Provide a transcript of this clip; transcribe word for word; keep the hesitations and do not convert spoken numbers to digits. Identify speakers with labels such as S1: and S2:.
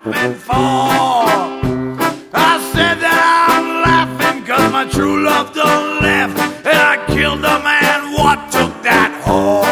S1: laughing for? I said that I'm laughing cause my true love done left, and I killed the man what took that whore.